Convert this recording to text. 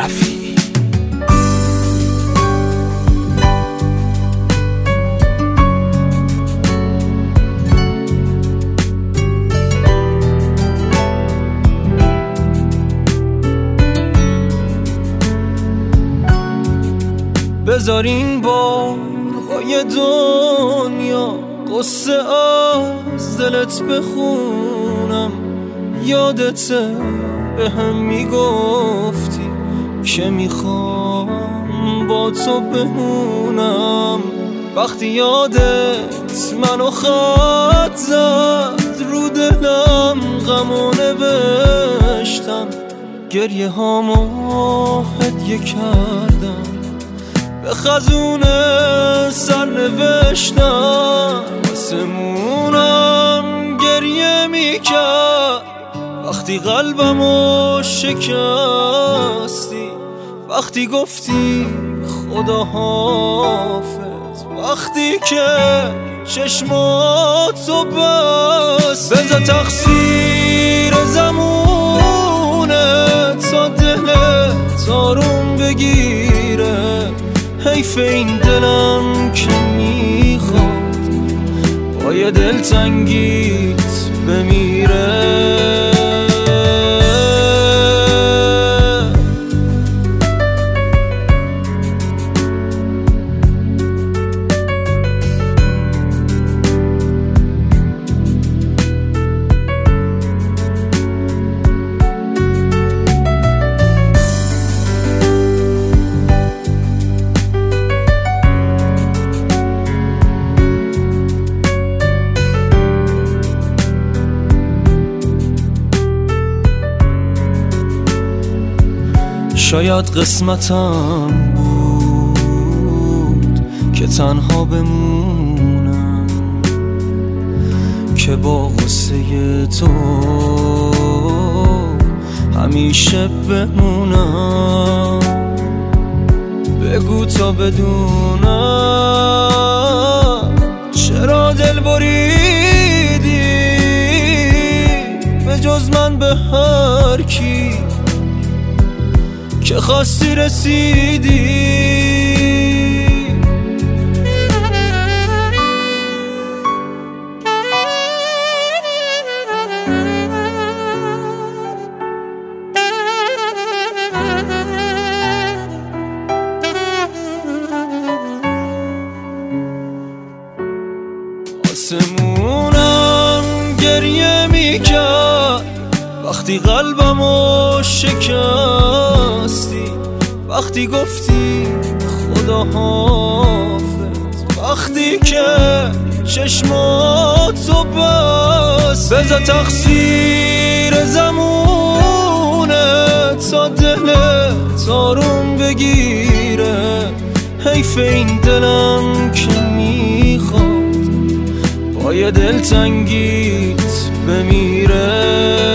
رفیعی. بذارین بارهای دنیا قصه از دلت بخونم. یادته به هم میگفتی که میخوام با تو بمونم. وقتی یادت منو خط زد رو دلم غمو نوشتم. گریه هامو هدیه کردم به خزونه سر نوشتم. آسمونم گریه میکرد وقتی قلبمو شکستی. وقتی گفتی خدا حافظ. وقتی که چشماتو بست. بذار تقصیر زمونه تا دلت آروم بگیره. حیف این دلم که میخواد با یه دلتنگیت بمیره. شاید قسمتم بود که تنها بمونم، که با غصه تو همیشه بمونم. بگو تا بدونم چرا دل بریدی به جز من به هر کی که خواستی رسیدی. آسمونم گریه میکرد وقتی قلبمو شکستی. وقتی گفتی خدا حافظ. وقتی که چشماتو بست. بذار تقصیر زمونه تا دلت آروم بگیره. حیف این دلم که میخواد با یه دلتنگیت بمیره.